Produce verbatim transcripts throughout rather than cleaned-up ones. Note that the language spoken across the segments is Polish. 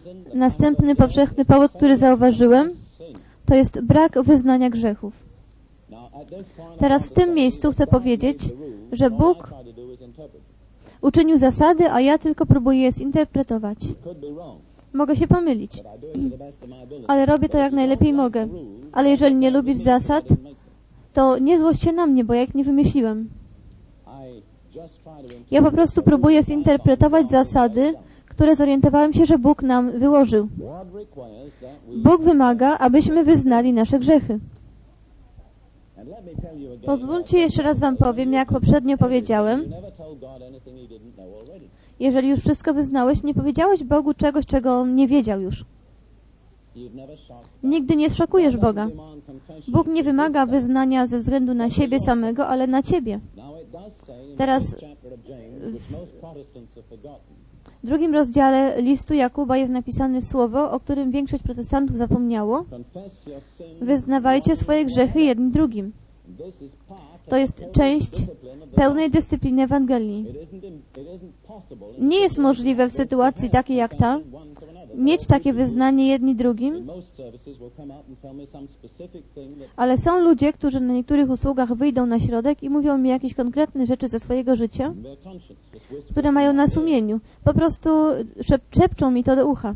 Następny powszechny powód, który zauważyłem, to jest brak wyznania grzechów. Teraz w tym miejscu chcę powiedzieć, że Bóg uczynił zasady, a ja tylko próbuję je zinterpretować. Mogę się pomylić, ale robię to jak najlepiej mogę. Ale jeżeli nie lubisz zasad, to nie złość się na mnie, bo ja ich nie wymyśliłem. Ja po prostu próbuję zinterpretować zasady, które zorientowałem się, że Bóg nam wyłożył. Bóg wymaga, abyśmy wyznali nasze grzechy. Pozwólcie, jeszcze raz Wam powiem, jak poprzednio powiedziałem. Jeżeli już wszystko wyznałeś, nie powiedziałeś Bogu czegoś, czego On nie wiedział już. Nigdy nie szokujesz Boga. Bóg nie wymaga wyznania ze względu na siebie samego, ale na Ciebie. Teraz w drugim rozdziale listu Jakuba jest napisane słowo, o którym większość protestantów zapomniało. Wyznawajcie swoje grzechy jedni drugim. To jest część pełnej dyscypliny Ewangelii. Nie jest możliwe w sytuacji takiej jak ta mieć takie wyznanie jedni drugim, ale są ludzie, którzy na niektórych usługach wyjdą na środek i mówią mi jakieś konkretne rzeczy ze swojego życia, które mają na sumieniu. Po prostu szep szepczą mi to do ucha.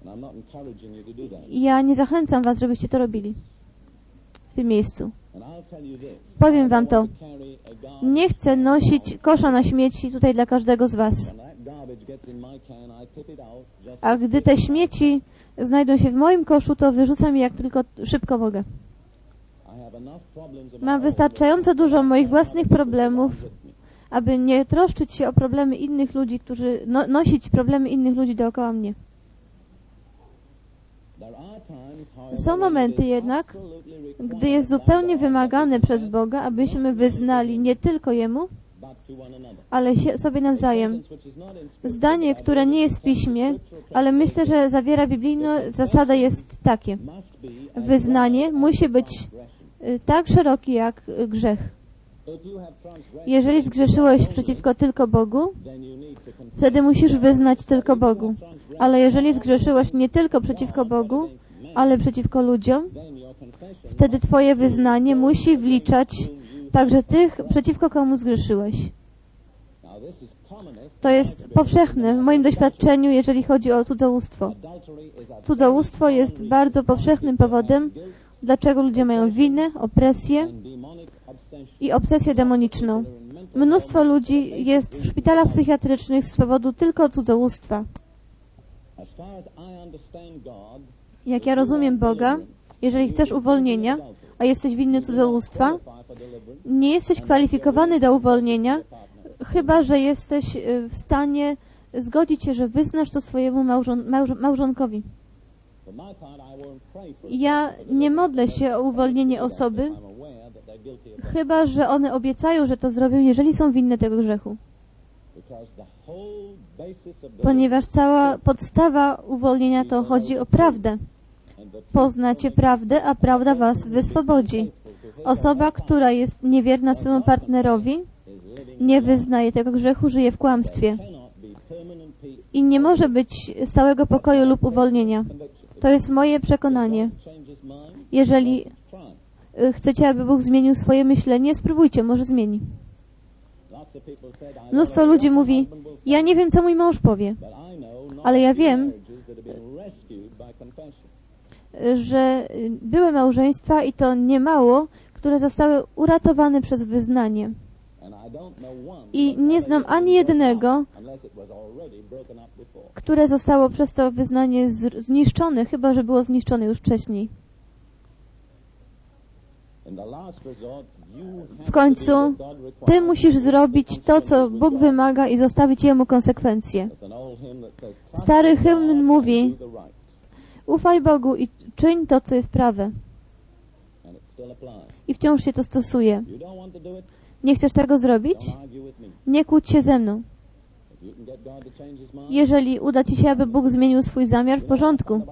I ja nie zachęcam Was, żebyście to robili w tym miejscu. Powiem Wam to. Nie chcę nosić kosza na śmieci tutaj dla każdego z Was. A gdy te śmieci znajdą się w moim koszu, to wyrzucam je jak tylko szybko mogę. Mam wystarczająco dużo moich własnych problemów, aby nie troszczyć się o problemy innych ludzi, którzy no, nosić problemy innych ludzi dookoła mnie. Są momenty jednak, gdy jest zupełnie wymagane przez Boga, abyśmy wyznali nie tylko Jemu, ale się, sobie nawzajem. Zdanie, które nie jest w Piśmie, ale myślę, że zawiera biblijną zasadę, jest takie. Wyznanie musi być tak szerokie jak grzech. Jeżeli zgrzeszyłeś przeciwko tylko Bogu, wtedy musisz wyznać tylko Bogu. Ale jeżeli zgrzeszyłeś nie tylko przeciwko Bogu, ale przeciwko ludziom, wtedy Twoje wyznanie musi wliczać także tych, przeciwko komu zgrzeszyłeś. To jest powszechne w moim doświadczeniu, jeżeli chodzi o cudzołóstwo. Cudzołóstwo jest bardzo powszechnym powodem, dlaczego ludzie mają winę, opresję i obsesję demoniczną. Mnóstwo ludzi jest w szpitalach psychiatrycznych z powodu tylko cudzołóstwa. Jak ja rozumiem Boga, jeżeli chcesz uwolnienia, a jesteś winny cudzołóstwa, nie jesteś kwalifikowany do uwolnienia, chyba że jesteś w stanie zgodzić się, że wyznasz to swojemu małżon małż małżonkowi. Ja nie modlę się o uwolnienie osoby, chyba że one obiecają, że to zrobią, jeżeli są winne tego grzechu. Ponieważ cała podstawa uwolnienia to chodzi o prawdę. Poznacie prawdę, a prawda was wyswobodzi. Osoba, która jest niewierna swemu partnerowi, nie wyznaje tego grzechu, żyje w kłamstwie. I nie może być stałego pokoju lub uwolnienia. To jest moje przekonanie. Jeżeli chcecie, aby Bóg zmienił swoje myślenie, spróbujcie, może zmieni. Mnóstwo ludzi mówi, ja nie wiem, co mój mąż powie, ale ja wiem, że były małżeństwa i to niemało, które zostały uratowane przez wyznanie. I nie znam ani jednego, które zostało przez to wyznanie zniszczone, chyba że było zniszczone już wcześniej. W końcu Ty musisz zrobić to, co Bóg wymaga i zostawić Jemu konsekwencje. Stary hymn mówi, ufaj Bogu i czyń to, co jest prawe. I wciąż się to stosuje. Nie chcesz tego zrobić? Nie kłóć się ze mną. Jeżeli uda Ci się, aby Bóg zmienił swój zamiar, w porządku.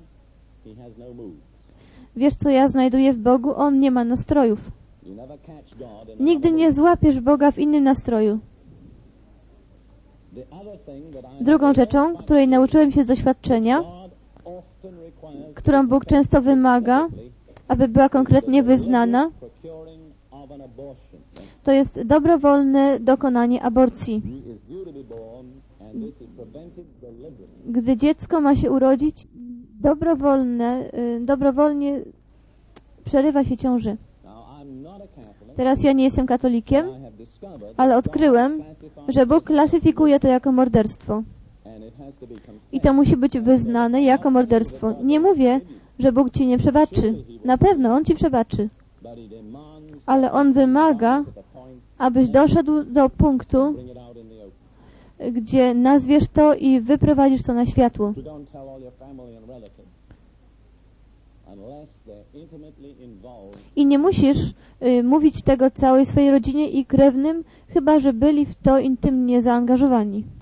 Wiesz, co ja znajduję w Bogu? On nie ma nastrojów. Nigdy nie złapiesz Boga w innym nastroju. Drugą rzeczą, której nauczyłem się z doświadczenia, którą Bóg często wymaga, aby była konkretnie wyznana, to jest dobrowolne dokonanie aborcji. Gdy dziecko ma się urodzić, dobrowolne, dobrowolnie przerywa się ciąży. Teraz ja nie jestem katolikiem, ale odkryłem, że Bóg klasyfikuje to jako morderstwo. I to musi być wyznane jako morderstwo. Nie mówię, że Bóg ci nie przebaczy. Na pewno On ci przebaczy. Ale On wymaga, abyś doszedł do punktu, gdzie nazwiesz to i wyprowadzisz to na światło. I nie musisz y, mówić tego całej swojej rodzinie i krewnym, chyba że byli w to intymnie zaangażowani.